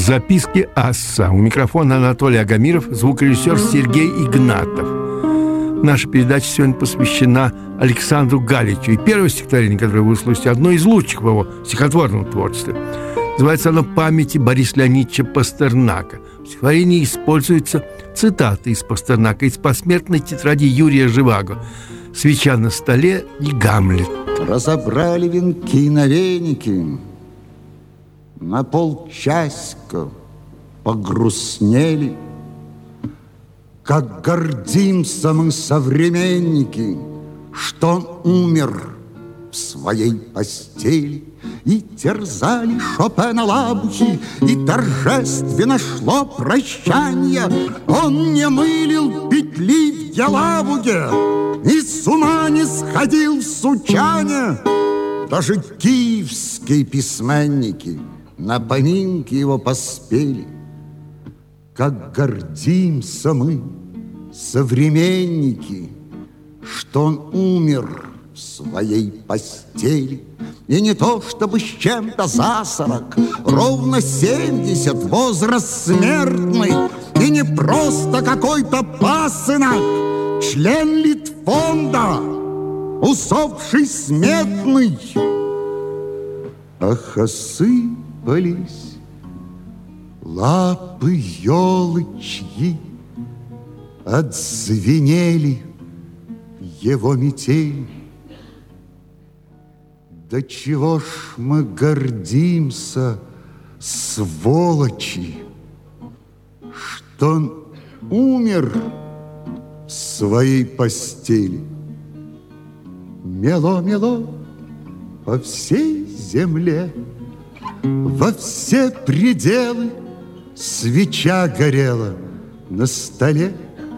Записки Асса. У микрофона Анатолий Агамиров, звукорежиссер Сергей Игнатов. Наша передача сегодня посвящена Александру Галичу. И первое стихотворение, которое вы услышите, одно из лучших в его стихотворном творчестве. Называется оно «Памяти Бориса Леонидовича Пастернака». В стихотворении используются цитаты из Пастернака, из посмертной тетради Юрия Живаго: «Свеча на столе» и «Гамлет». Разобрали венки на веники, на полчасика погрустнели. Как гордимся мы, современники, что он умер в своей постели. И терзали Шопена лабухи, и торжественно шло прощанье. Он не мылил петли в Елабуге и с ума не сходил в Сучане. Даже киевские письменники на поминки его поспели. Как гордимся мы, современники, что он умер в своей постели. И не то чтобы с чем-то за 40, ровно 70, возраст смертный. И не просто какой-то пасынок, член Литфонда, усопший сметный. Ах, осыпались лапы елочьи, отзвенели его метель. Да чего ж мы гордимся, сволочи, что он умер в своей постели. Мело-мело по всей земле, во все пределы свеча горела на столе.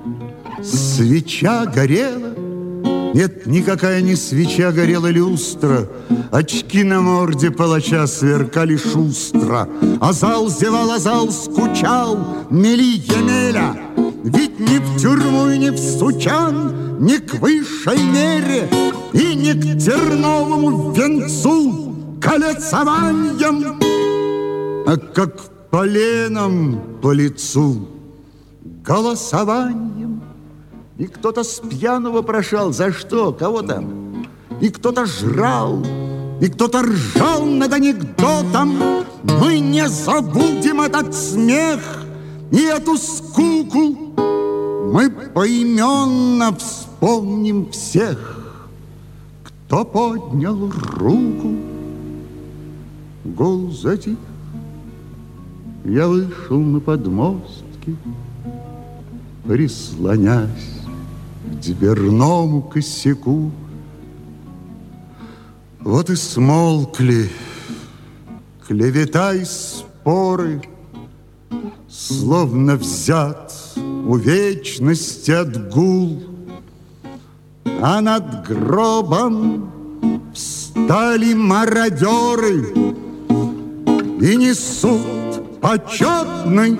Свеча горела. Нет, никакая не свеча, горела люстра. Очки на морде палача сверкали шустро. А зал зевал, а зал скучал, мели Емеля. Ведь ни в тюрьму и ни в Сучан, ни к высшей мере и ни к терновому венцу колецованием, а как поленом по лицу голосованием. И кто-то с пьяного прошал. За что? Кого там? И кто-то жрал, и кто-то ржал над анекдотом. Мы не забудем этот смех и эту скуку. Мы поименно вспомним всех, кто поднял руку. Гул затих. Я вышел на подмостки, прислонясь к дверному косяку. Вот и смолкли клевета и споры, словно взят у вечности отгул. А над гробом встали мародеры и несут почетный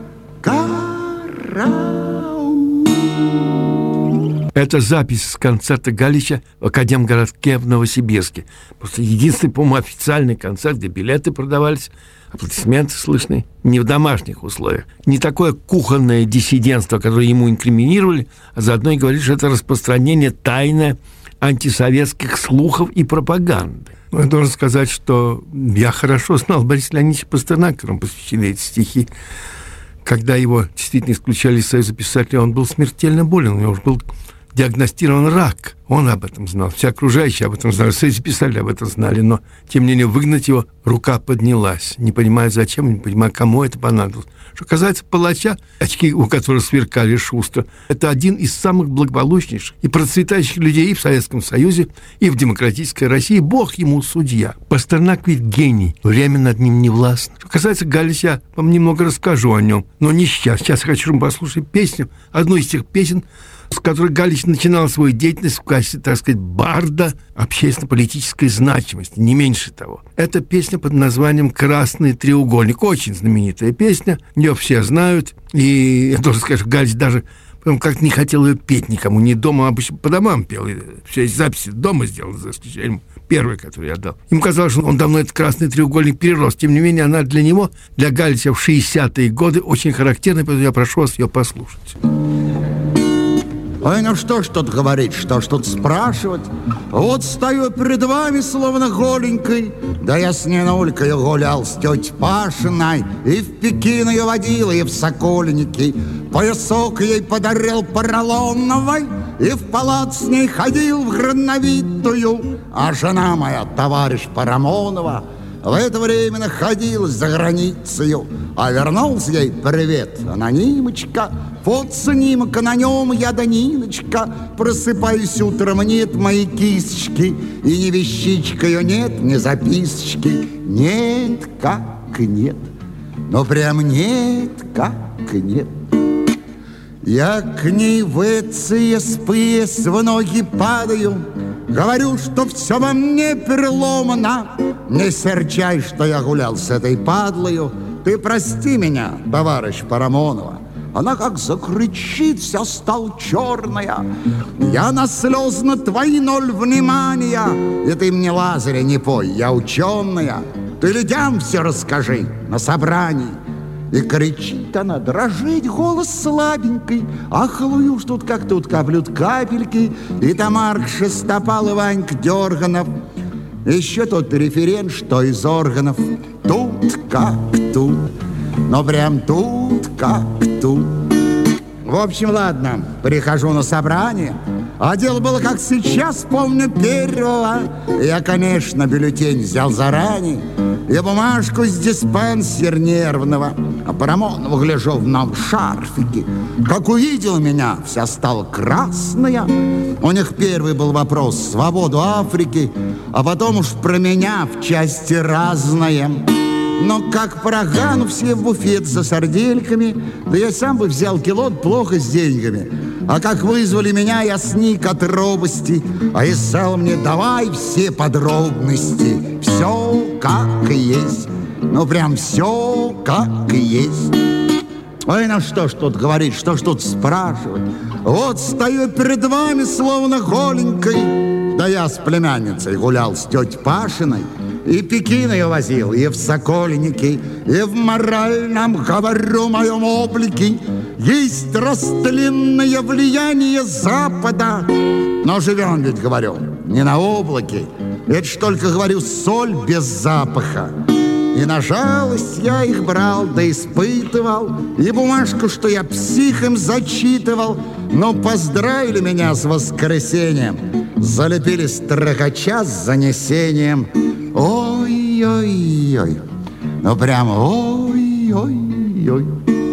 караул. Это запись с концерта Галича в Академгородке в Новосибирске. Просто единственный, по-моему, официальный концерт, где билеты продавались, аплодисменты слышны, не в домашних условиях. Не такое кухонное диссидентство, которое ему инкриминировали, а заодно и говорили, что это распространение тайное антисоветских слухов и пропаганды. Я должен сказать, что я хорошо знал Бориса Леонидовича Пастернака, которому посвящены эти стихи. Когда его действительно исключали из Союза писателей, он был смертельно болен, у него уже был диагностирован рак. Он об этом знал, все окружающие об этом знали, Союз писателей об этом знали, но, тем не менее, выгнать его рука поднялась. Не понимая, зачем, не понимая, кому это понадобилось. Что касается палача, очки у которого сверкали шустро, это один из самых благополучнейших и процветающих людей и в Советском Союзе, и в демократической России. Бог ему судья. Пастернак ведь гений, время над ним не властно. Что касается Галича, я вам немного расскажу о нем, но не сейчас. Сейчас я хочу послушать песню, одну из тех песен, с которой Галич начинал свою деятельность в качестве, так сказать, барда общественно-политической значимости, не меньше того. Это песня под названием «Красный треугольник». Очень знаменитая песня, ее все знают. И я должен сказать, что Галич даже Потом как-то не хотел ее петь никому, ни дома, обычно по домам пел. Все эти записи дома сделал, за исключением первой, которую я дал. Ему казалось, что он давно этот красный треугольник перерос. Тем не менее, она для него, для Галича в 60-е годы очень характерна, поэтому я прошу вас ее послушать. Ой, ну что ж тут говорить, что ж тут спрашивать? Вот стою перед вами, словно голенькой, да я с Нинулькой гулял с тетей Пашиной, и в Пекин ее водил, и в Сокольники. Поясок ей подарил поролоновой, и в палат с ней ходил в грановитую. А жена моя, товарищ Парамонова, в это время находилась за границею, а вернулся ей привет, анонимочка. Вот снимок, а на нем я да Ниночка. Просыпаюсь утром, нет моей кисточки, и ни вещичка ее нет, ни записочки. Нет, как нет, но прям нет, как нет. Я к ней в ЦСПС в ноги падаю, говорю, что все во мне переломано. Не серчай, что я гулял с этой падлою. Ты прости меня, товарищ Парамонова. Она как закричит, вся стала черная. Я на слезно твои 0 внимания. И ты мне, Лазаря, не пой, я ученая. Ты людям все расскажи на собрании. И кричит она, дрожит голос слабенький. Ахлую ж тут как тут каплют капельки. И Тамарк Шестопал и Ванька Дерганов. Еще тот референт, что из органов. Тут как тут, но прям тут как тут. В общем, ладно, прихожу на собрание, а дело было как сейчас, помню, первого. Я, конечно, бюллетень взял заранее и бумажку с диспансер нервного. А Парамонова, гляжу, в новом шарфике. Как увидел меня, вся стала красная. У них первый был вопрос «Свободу Африки», а потом уж про меня в части разное. Но как прогану все в буфет за сардельками, да я сам бы взял кило, плохо с деньгами. А как вызвали меня, я сник от робости, а Исал мне давай все подробности. Все как и есть, ну прям все как и есть. Ой, ну что ж тут говорить, что ж тут спрашивать? Вот стою перед вами, словно голенькой, да я с племянницей гулял с тетей Пашиной, и Пекин ее возил, и в Сокольники, и в моральном, говорю, моем облике есть растленное влияние Запада. Но живем ведь, говорю, не на облаке. Это ж только, говорю, соль без запаха. И на жалость я их брал, да испытывал, и бумажку, что я психом зачитывал. Но поздравили меня с воскресеньем, залепили строкача с занесением. Ой-ой-ой, ну прям ой-ой-ой.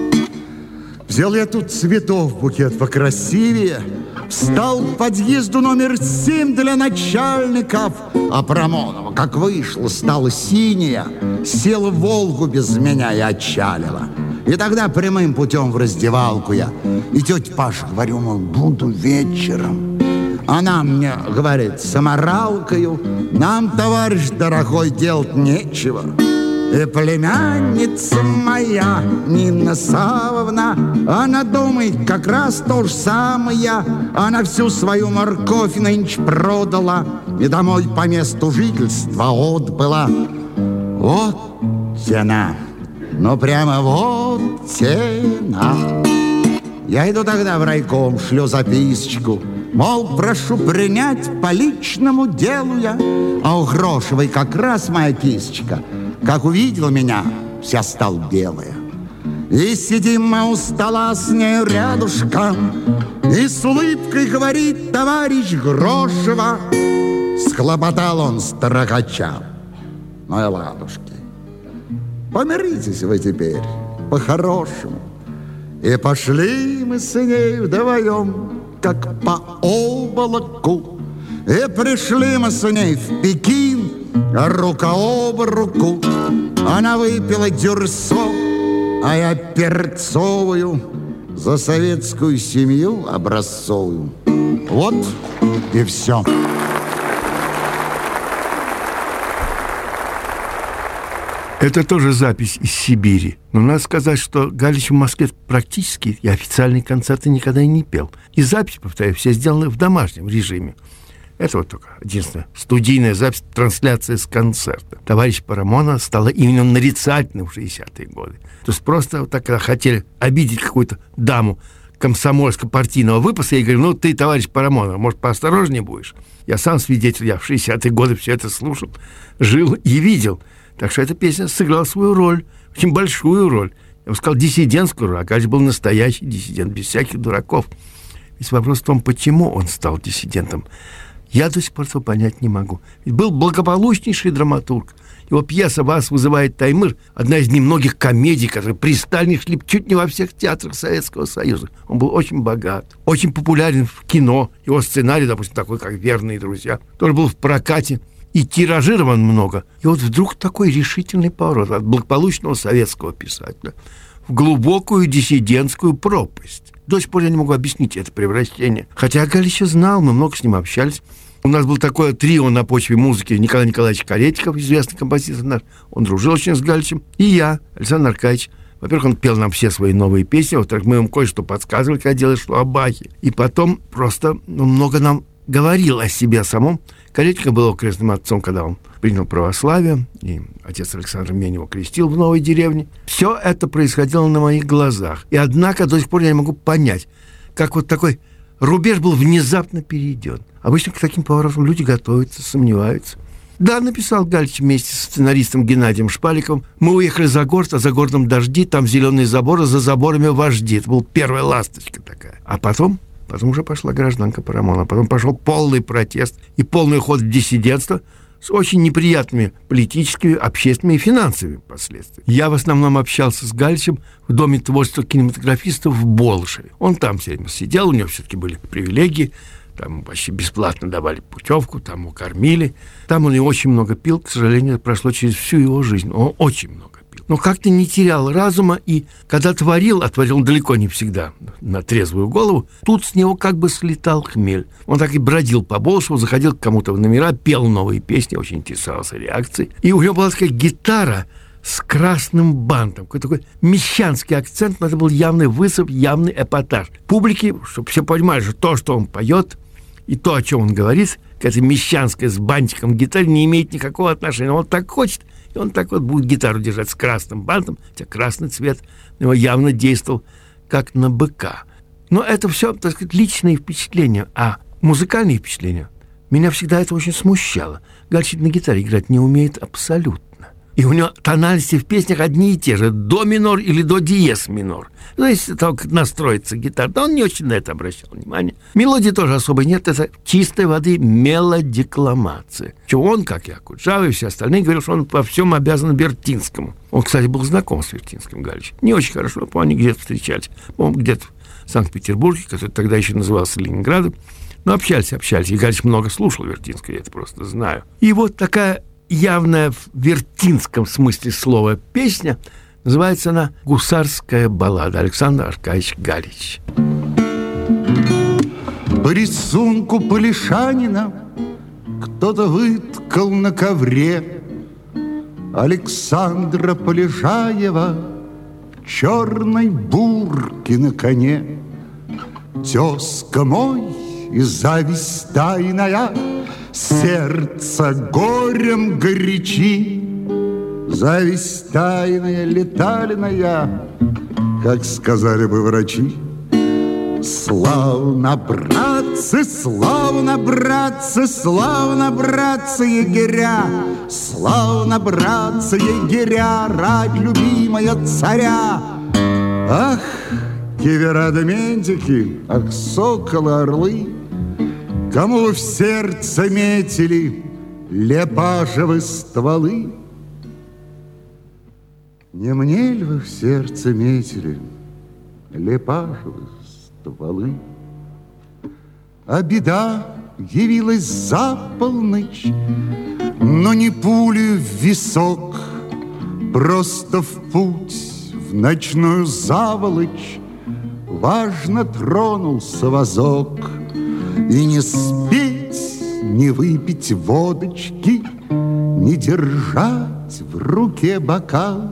Взял я тут цветов букет покрасивее, встал к подъезду номер 7 для начальников. А Парамонова, как вышла, стала синяя, села в Волгу без меня и отчалила. И тогда прямым путем в раздевалку я. И тетя Паша, говорю, мол, буду вечером. Она мне говорит, саморалкою, нам, товарищ дорогой, делать нечего. И племянница моя, Нина Савовна, она думает как раз то же самое. Она всю свою морковь нынче продала и домой по месту жительства отбыла. Вот тена, ну прямо вот тена. Я иду тогда в райком, шлю записочку, мол, прошу принять по личному делу я. А у Грошевой как раз моя кисточка, как увидела меня, вся стала белая. И сидим мы у стола с нею рядышком, и с улыбкой говорит товарищ Грошева. Схлопотал он строкача. Ну и ладушки, помиритесь вы теперь по-хорошему. И пошли мы с ней вдвоем, как по облаку. И пришли мы с ней в Пекин, рука об руку. Она выпила дюрсо, а я перцовую, за советскую семью образцовую. Вот и все. Это тоже запись из Сибири. Но надо сказать, что Галич в Москве практически и официальные концерты никогда и не пел. И запись, повторяю, все сделаны в домашнем режиме. Это вот только единственная студийная запись, трансляция с концерта. Товарищ Парамонов стала именно нарицательным в 60-е годы. То есть просто вот так, когда хотели обидеть какую-то даму комсомольско-партийного выпуска, я говорю, ты, товарищ Парамонов, может, поосторожнее будешь? Я сам свидетель, я в 60-е годы все это слушал, жил и видел. Так что эта песня сыграла свою роль, очень большую роль. Я бы сказал, диссидентскую роль. А Галич был настоящий диссидент, без всяких дураков. Весь вопрос в том, почему он стал диссидентом. Я до сих пор этого понять не могу. Ведь был благополучнейший драматург. Его пьеса «Вас вызывает Таймыр» — одна из немногих комедий, которые при Сталине шли чуть не во всех театрах Советского Союза. Он был очень богат, очень популярен в кино. Его сценарий, допустим, такой, как «Верные друзья», тоже был в прокате и тиражирован много. И вот вдруг такой решительный поворот от благополучного советского писателя в глубокую диссидентскую пропасть. До сих пор я не могу объяснить это превращение. Хотя Галича знал, мы много с ним общались. У нас было такое трио на почве музыки. Николай Николаевич Каретиков, известный композитор наш. Он дружил очень с Галичем. И я, Александр Аркадьевич. Во-первых, он пел нам все свои новые песни. Во-вторых, мы ему кое-что подсказывали, когда делали что о Бахе. И потом просто много нам говорил о себе самом. Каретиков был его крестным отцом, когда он принял православие, и отец Александр Мень его крестил в новой деревне. Все это происходило на моих глазах. И однако до сих пор я не могу понять, как вот такой рубеж был внезапно перейден. Обычно к таким поворотам люди готовятся, сомневаются. Да, написал Галич вместе с сценаристом Геннадием Шпаликовым. Мы уехали за город, а за городом дожди, там зеленые заборы, за заборами вожди. Это была первая ласточка такая. А потом уже пошла гражданка Парамонова. Потом пошел полный протест и полный уход в диссидентство с очень неприятными политическими, общественными и финансовыми последствиями. Я в основном общался с Галичем в Доме творчества кинематографистов в Болшеве. Он там все время сидел, у него все-таки были привилегии. Там почти бесплатно давали путевку, там его кормили. Там он и очень много пил. К сожалению, это прошло через всю его жизнь. Он очень много пил. Но как-то не терял разума, и когда творил, а творил далеко не всегда на трезвую голову, тут с него как бы слетал хмель. Он так и бродил по Болшеву, заходил к кому-то в номера, пел новые песни, очень интересовался реакцией. И у него была такая гитара с красным бантом, какой-то такой мещанский акцент, но это был явный высып, явный эпатаж. Публике, чтобы все понимали, что то, что он поет, и то, о чем он говорит, к этой мещанской с бантиком гитаре не имеет никакого отношения. Он так хочет, и он так вот будет гитару держать с красным бантом, хотя красный цвет на него явно действовал как на быка. Но это все, так сказать, личные впечатления. А музыкальные впечатления меня всегда это очень смущало. Галич на гитаре играть не умеет абсолютно. И у него тональности в песнях одни и те же. До минор или до диез минор. Зависит от того, как настроится гитара. Да он не очень на это обращал внимание. Мелодии тоже особо нет. Это чистой воды мелодикламация. Чего он, как и Акуджава и все остальные, говорил, что он во всем обязан Вертинскому. Он, кстати, был знаком с Вертинским, Галич. Не очень хорошо, по-моему, они где-то встречались. По-моему, где-то в Санкт-Петербурге, который тогда еще назывался Ленинградом. Но общались. И Галич много слушал Вертинского, я это просто знаю. И вот такая явная в вертинском смысле слова песня, называется она «Гусарская баллада». Александр Аркадьевич Галич. По рисунку Полишанина кто-то выткал на ковре Александра Полежаева в черной бурке на коне. Тезка мой и зависть тайная сердце горем горячи, зависть тайная, летальная, как сказали бы врачи. Славно, братцы, славно, братцы, славно, братцы, егеря, славно, братцы, егеря, рать любимая царя. Ах, кивера да ментики, ах, соколы, орлы, кому вы в сердце метили лепажевы стволы? Не мне ли вы в сердце метили лепажевы стволы? А беда явилась за полночь, но не пулей в висок, просто в путь, в ночную заволочь важно тронулся возок. И не спеть, не выпить водочки, не держать выпивать, в руке бокал.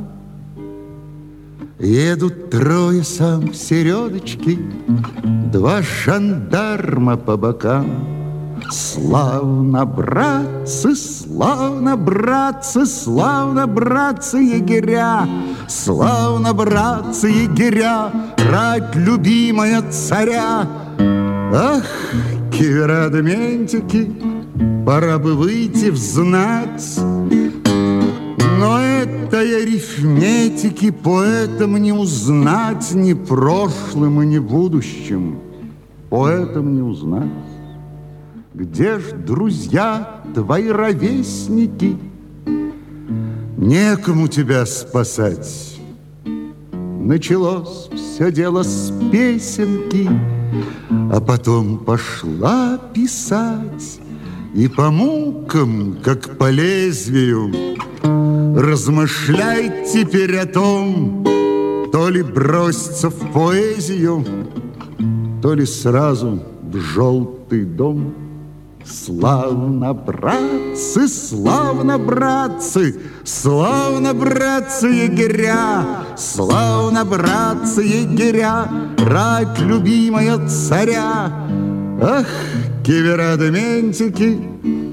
Едут трое сам в середочке, два жандарма по бокам. Славно, братцы, славно, братцы, славно, братцы, егеря, славно, братцы, егеря, рать любимая царя. Ах, киверадментики, пора бы выйти в знать, но этой арифметики поэтам не узнать ни прошлым и ни будущим, поэтам не узнать. Где ж, друзья, твои ровесники? Некому тебя спасать. Началось все дело с песенки, а потом пошла писать. И по мукам, как по лезвию, размышляй теперь о том, то ли броситься в поэзию, то ли сразу в желтый дом. Славно, братцы, славно, братцы, славно, братцы, егеря, славно, братцы, егеря, рать любимая царя. Ах, киверадментики,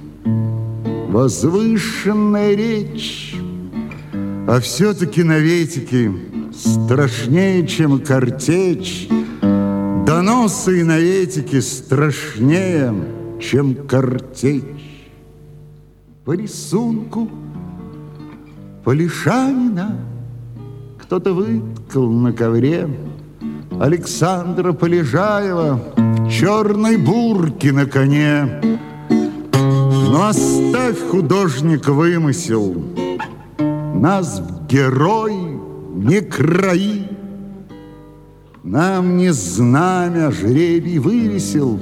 возвышенная речь, а все-таки наветики страшнее, чем картечь. Доносы и наветики страшнее, чем картечь. По рисунку Полишанина кто-то выткал на ковре Александра Полежаева в черной бурке на коне. Но оставь, художник, вымысел, нас в герой не краи. Нам не знамя жребий вывесил,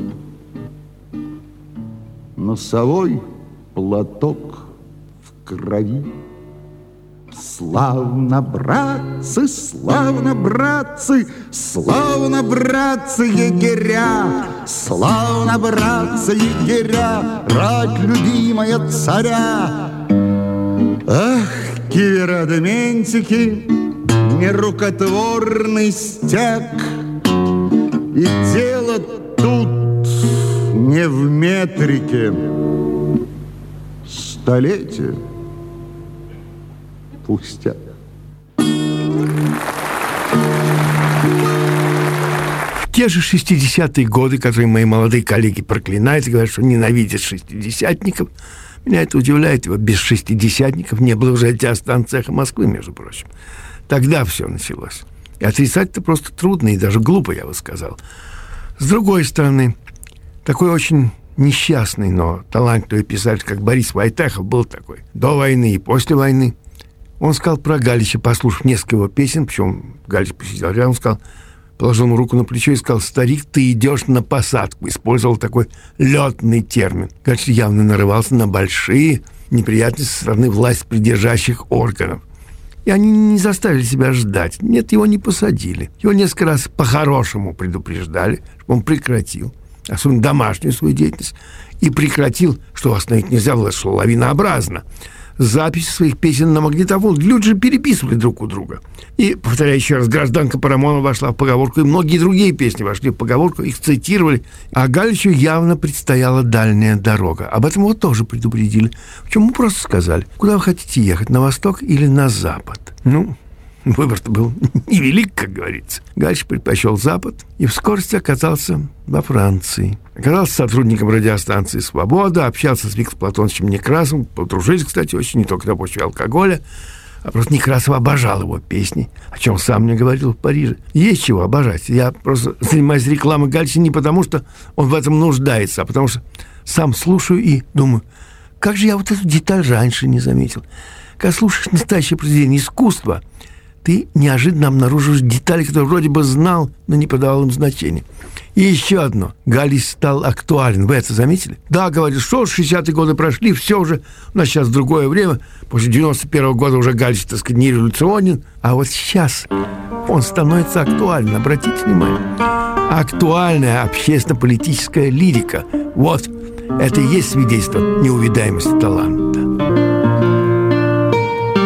носовой платок в крови. Славно, братцы, славно, братцы, славно, братцы, егеря, славно, братцы, егеря, рать любимая царя. Ах, киверадментики, нерукотворный стяг, и дело тут не в метрике. Столетие пустяк. В те же 60-е годы, которые мои молодые коллеги проклинают и говорят, что ненавидят шестидесятников, меня это удивляет, ибо без шестидесятников не было уже радиостанции «Эхо Москвы», между прочим. Тогда все началось. И отрицать-то просто трудно и даже глупо, я бы сказал. С другой стороны, такой очень несчастный, но талантливый писатель, как Борис Войтахов, был такой. До войны и после войны. Он сказал про Галича, послушав несколько его песен, причем Галич посидел рядом, сказал, положил ему руку на плечо и сказал: «Старик, ты идешь на посадку». Использовал такой летный термин. Галич явно нарывался на большие неприятности со стороны власть придержащих органов. И они не заставили себя ждать. Нет, его не посадили. Его несколько раз по-хорошему предупреждали, чтобы он прекратил, особенно домашнюю свою деятельность, и прекратил, что остановить нельзя было, что лавинообразно, записи своих песен на магнитофон. Люди же переписывали друг у друга. И, повторяю еще раз, «Гражданка Парамонова» вошла в поговорку, и многие другие песни вошли в поговорку, их цитировали. А Галичу явно предстояла дальняя дорога. Об этом его тоже предупредили. Причем ему просто сказали: куда вы хотите ехать, на восток или на запад? Ну, выбор-то был невелик, как говорится. Галич предпочел запад и в скорости оказался во Франции. Оказался сотрудником радиостанции «Свобода», общался с Виктором Платоновичем Некрасовым, подружились, кстати, очень, не только на почве алкоголя, а просто Некрасов обожал его песни, о чем сам мне говорил в Париже. Есть чего обожать. Я просто занимаюсь рекламой Галича не потому, что он в этом нуждается, а потому что сам слушаю и думаю, как же я вот эту деталь раньше не заметил. Когда слушаешь настоящее произведение искусства, ты неожиданно обнаруживаешь детали, которые вроде бы знал, но не придавал им значения. И еще одно. Галич стал актуален. Вы это заметили? Да, говорит, что 60-е годы прошли, все уже, у нас сейчас другое время. После 91-го года уже Галич, так сказать, не революционен. А вот сейчас он становится актуален. Обратите внимание. Актуальная общественно-политическая лирика. Вот, это и есть свидетельство неувидаемости таланта.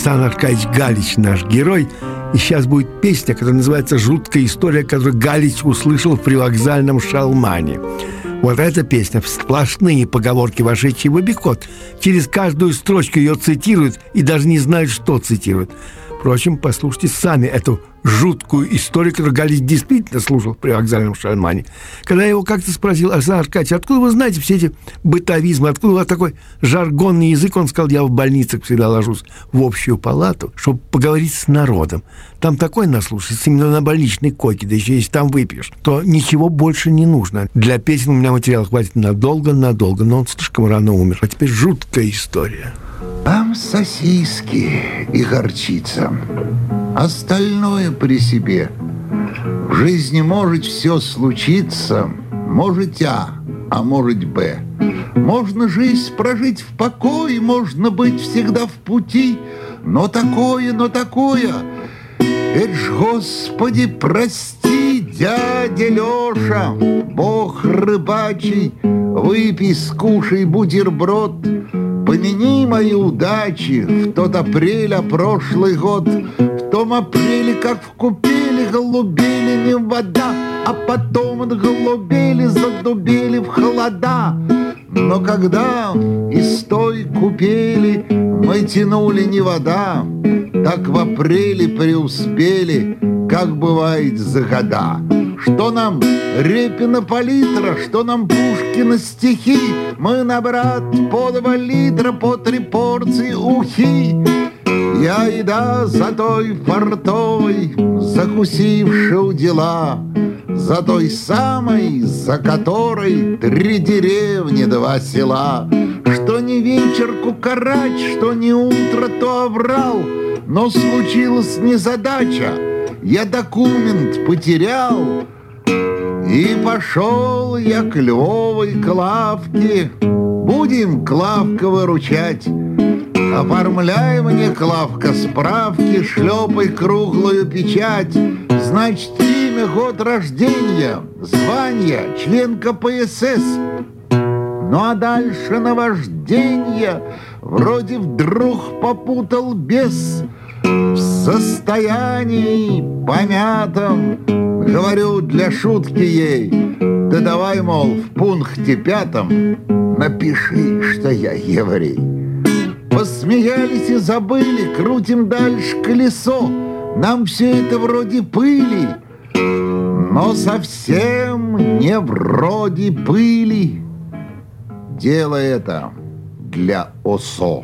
Александр Аркадьевич Галич наш герой. И сейчас будет песня, которая называется «Жуткая история», которую Галич услышал в привокзальном шалмане. Вот эта песня, сплошные поговорки, вошедшие в обиход. Через каждую строчку ее цитируют и даже не знают, что цитируют. Впрочем, послушайте сами эту жуткую историю, которую Галич действительно слушал в привокзальном шалмане. Когда я его как-то спросил: Александр Аркадьевич, откуда вы знаете все эти бытовизмы, откуда у вас такой жаргонный язык? Он сказал: я в больницах всегда ложусь в общую палату, чтобы поговорить с народом. Там такой наслушается именно на больничной койке, да еще если там выпьешь, то ничего больше не нужно. Для песен у меня материала хватит надолго-надолго, но он слишком рано умер. А теперь жуткая история. Там сосиски и горчица, остальное при себе. В жизни может все случиться, может а может Б. Можно жизнь прожить в покое, можно быть всегда в пути, но такое, это ж, Господи, прости, дядя Леша, Бог рыбачий, выпей, скушай бутерброд. Помяни мои удачи в тот апреля прошлый год. В том апреле, как в купели, голубели не вода, а потом от голубели задубели в холода. Но когда из той купели мы тянули не вода, так в апреле преуспели, как бывает за года. Что нам Репина палитра, что нам Пушкина стихи, мы на брат по 2 литра, по 3 порции ухи. Я еда за той фартовой, закусивши дела, за той самой, за которой 3 деревни, 2 села. Что не вечер кукарач, что не утро, то оврал, но случилась незадача, я документ потерял. И пошел я к Львовой Клавке, будем, Клавка, выручать. Оформляй мне, Клавка, справки, шлепай круглую печать. Значит, имя, год рождения, звание, член КПСС. Ну а дальше наважденье, вроде вдруг попутал бес. В состоянии помятом говорю для шутки ей: да давай, мол, в пункте 5 напиши, что я еврей. Посмеялись и забыли, крутим дальше колесо. Нам все это вроде пыли, но совсем не вроде пыли. Дело это для ОСО.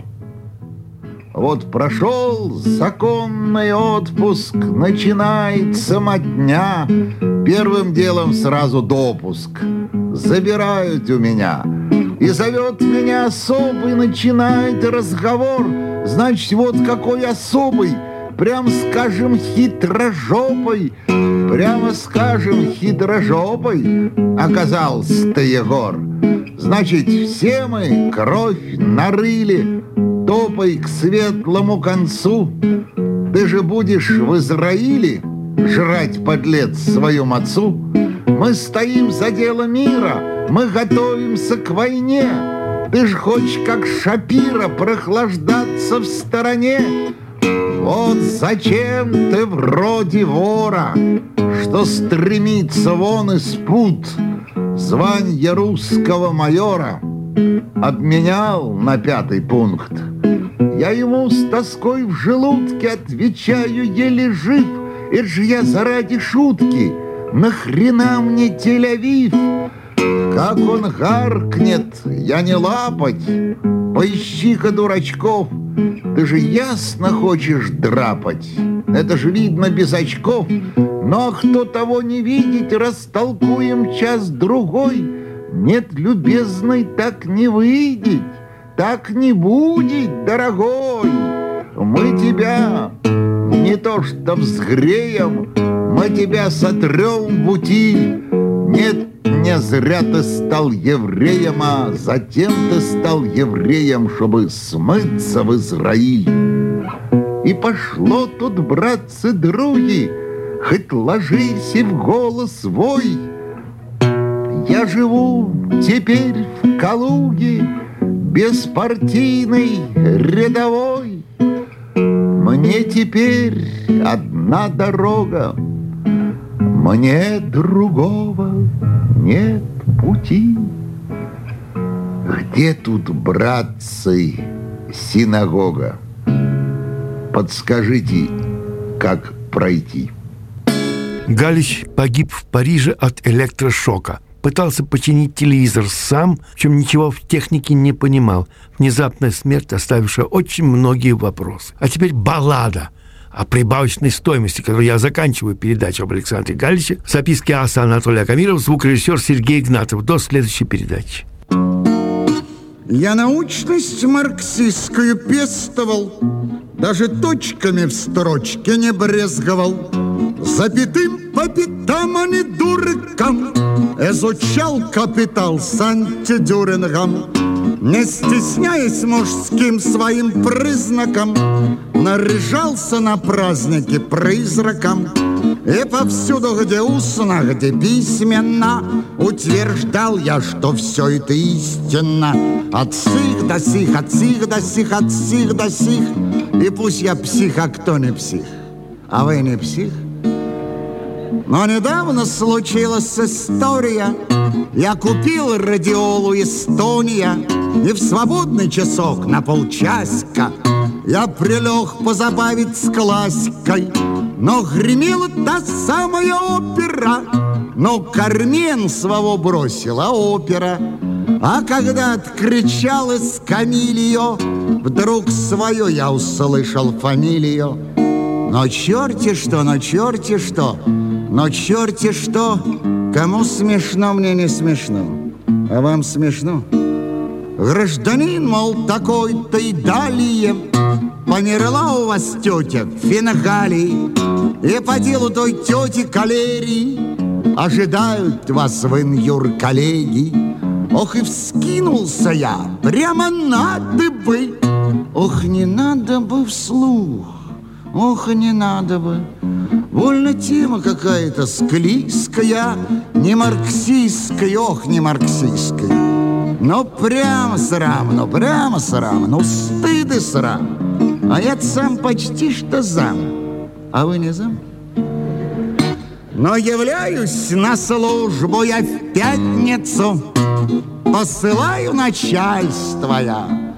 Вот прошел законный отпуск, начинается мотня. Первым делом сразу допуск забирают у меня. И зовет меня особый, начинает разговор. Значит, вот какой особый, прям скажем, хитрожопый. Прямо скажем, хитрожопый оказался-то Егор. Значит, все мы кровь нарыли, топай к светлому концу. Ты же будешь в Израиле жрать, подлец, свою мацу. Мы стоим за дело мира, мы готовимся к войне. Ты ж хочешь, как Шапира, прохлаждаться в стороне. Вот зачем ты вроде вора, что стремится вон из пут, званье русского майора обменял на 5-й пункт. Я ему с тоской в желудке отвечаю еле жив: это же я заради шутки, нахрена мне Тель-Авив? Как он гаркнет: я не лапать, поищи-ка дурачков. Ты же ясно хочешь драпать, это же видно без очков. Но кто того не видеть, растолкуем час-другой. Нет, любезный, так не выйдет, так не будет, дорогой. Мы тебя не то что взгреем, мы тебя сотрем в утиль. Нет, не зря ты стал евреем, а затем ты стал евреем, чтобы смыться в Израиль. И пошло тут, братцы-други, хоть ложись и в голос вой. Я живу теперь в Калуге, беспартийный рядовой. Мне теперь одна дорога, мне другого нет пути. Где тут, братцы, синагога? Подскажите, как пройти? Галич погиб в Париже от электрошока. Пытался починить телевизор сам, в чем ничего в технике не понимал. Внезапная смерть, оставившая очень многие вопросы. А теперь баллада о прибавочной стоимости, которую я заканчиваю передачу об Александре Галиче. Записки аса Анатолия Акамирова, звукорежиссер Сергей Игнатов. До следующей передачи. Я научность марксистскую пестовал, даже точками в строчке не брезговал. Запятым по пятам, а не дуракам, изучал капитал с антидюрингом. Не стесняясь мужским своим признаком, наряжался на праздники призраком. И повсюду, где устно, где письменно, утверждал я, что все это истинно. От сих до сих, от сих до сих, от сих до сих. И пусть я псих, а кто не псих? А вы не псих? Но недавно случилась история. Я купил радиолу «Эстония», и в свободный часок на полчасика я прилег позабавить с классикой. Но гремела та самая опера, но Кармен своего бросила опера. А когда откричалась Камильо, вдруг свое я услышал фамилию. Но черти что, но черти что, но черти что, кому смешно, мне не смешно. А вам смешно? Гражданин, мол, такой-то и далее померла у вас тетя в Фингалии, и по делу той тети калерии ожидают вас в инюр-коллегии. Ох, и вскинулся я прямо на дыбы. Ох, не надо бы вслух, ох, не надо бы. Вольно тема какая-то склизкая, не марксистская, ох, не марксистская. Но прямо срам, ну стыд и срам. А я сам почти что зам. А вы не зам? Но являюсь на службу я в пятницу, посылаю начальство я.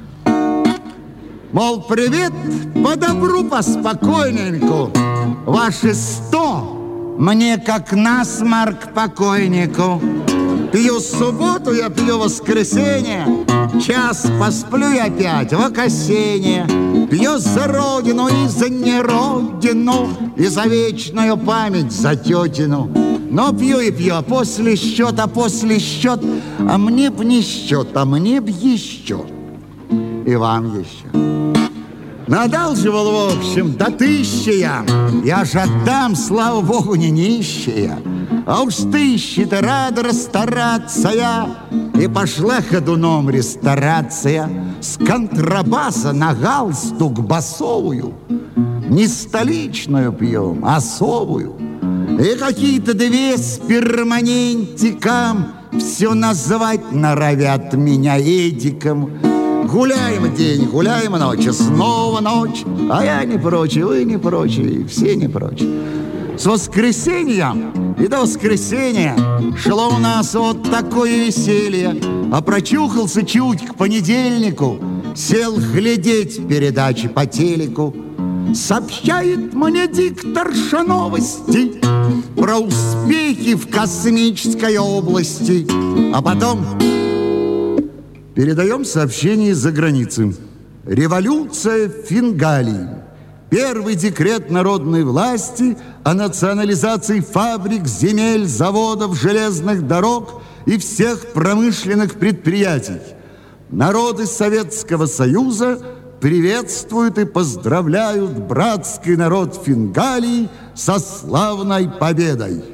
Мол, привет, по добру, по спокойненьку. Ваши 100 мне как насморк покойнику. Пью субботу, я пью воскресенье, час посплю и опять в окосенье. Пью за родину и за неродину, и за вечную память, за тетину. Но пью и пью, а после счет, а мне б не счет, а мне б еще. И вам еще. Надалживал, в общем, до 1000 я ж отдам, слава богу, не нищая. А уж 1000-то рада расстараться я. И пошла ходуном ресторация с контрабаса на галстук басовую. Не столичную пьем, а особую. И какие-то 2 с перманентиком все назвать норовят меня Эдиком. Гуляем день, гуляем ночь, снова ночь. А я не прочь, вы не прочь, и все не прочь. С воскресенья и до воскресенья шло у нас вот такое веселье. А прочухался чуть к понедельнику, сел глядеть передачи по телеку. Сообщает мне дикторша новости про успехи в космической области. А потом передаем сообщение из-за границы. Революция в Фингалии. Первый декрет народной власти о национализации фабрик, земель, заводов, железных дорог и всех промышленных предприятий. Народы Советского Союза приветствуют и поздравляют братский народ Фингалии со славной победой.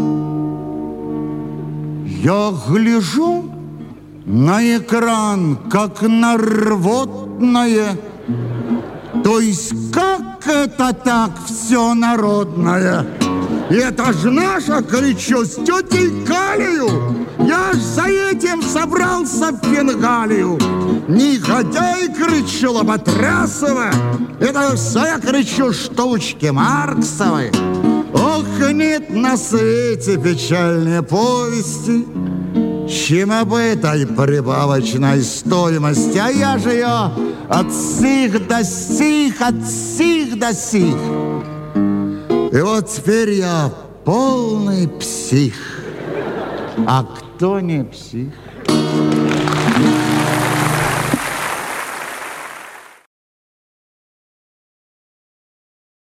Я гляжу на экран, как на рвотное. То есть как это так все народное? И это ж наша, кричу, с тетей Галею. Я ж за этим собрался в Бенгалию. Негодяй, кричу, Лоботрясова. Это все, я кричу, штучки Марксовой. Ох, нет на свете печальнее повести, чем об этой прибавочной стоимости. А я же ее от сих до сих, от сих до сих. И вот теперь я полный псих. А кто не псих?